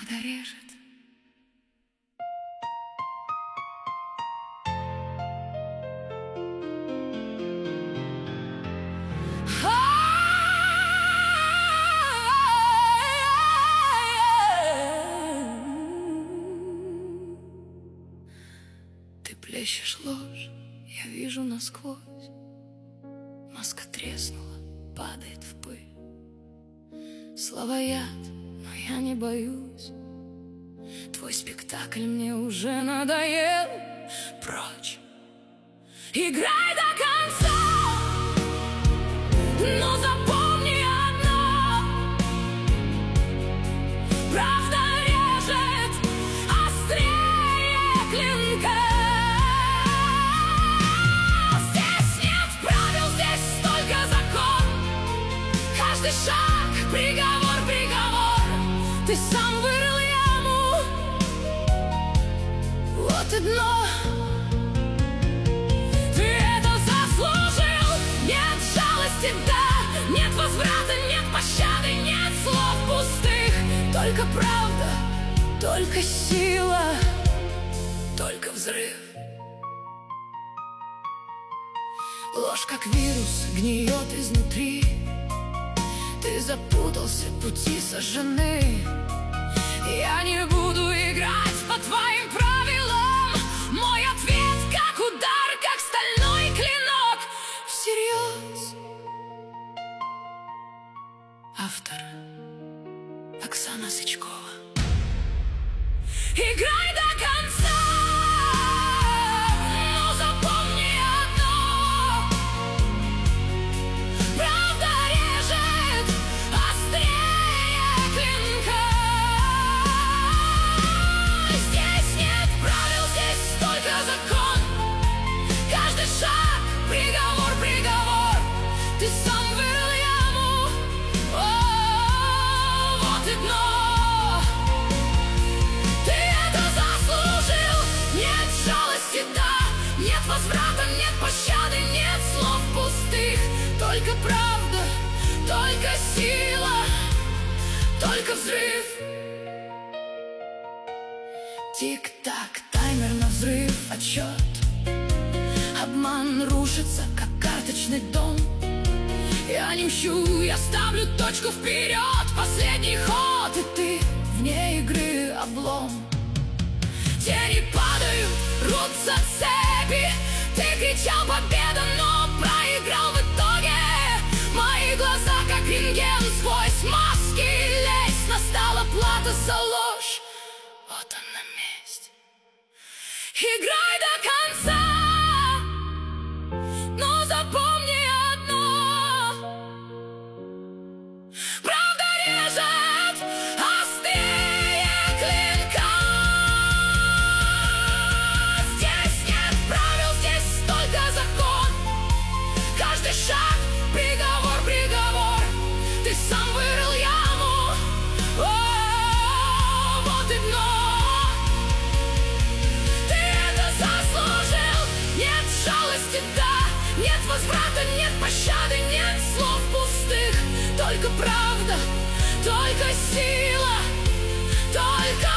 правда режет. Ты плещешь ложь, я вижу насквозь. Маска треснула, падает в пыль. Слова яд, но я не боюсь. Твой спектакль мне уже надоел. Прочь, играй до конца, но запомни одно: правда режет острее клинка. Здесь нет правил, здесь только закон. Каждый шаг — приговор, приговор. Ты сам вырыл яму, вот и дно. Ты это заслужил. Нет жалости, да, нет возврата, нет пощады, нет слов пустых. Только правда, только сила, только взрыв. Ложь как вирус гниет изнутри. Ты запутался, пути сожжены. Я не буду играть по твоим правилам. Мой ответ как удар, как стальной клинок. Всерьез. Автор Оксана Сычкова. Играй до конца, но запомни одно: правда режет острее клинка. Здесь нет правил, здесь только закон. Каждый шаг — приговор, приговор. Ты сам вырыл яму, о, вот и дно. Нет возврата, нет пощады, нет слов пустых. Только правда, только сила, только взрыв. Тик-так, таймер на взрыв, отчет. Обман рушится, как карточный дом. Я не мщу, я ставлю точку вперед. Последний ход, и ты вне игры облом. Тени падают, рвутся цепи. Ты кричал победа, но проиграл в итоге. Мои глаза как рентген, сквозь маски лезть. Настала плата за ложь, вот она месть. Играй до конца, но запомни одно: правда режет острее клинка. Шаг — приговор, приговор. Ты сам вырыл яму, о, вот и дно. Ты это заслужил. Нет жалости, да, нет возврата, нет пощады, нет слов пустых. Только правда, только сила, только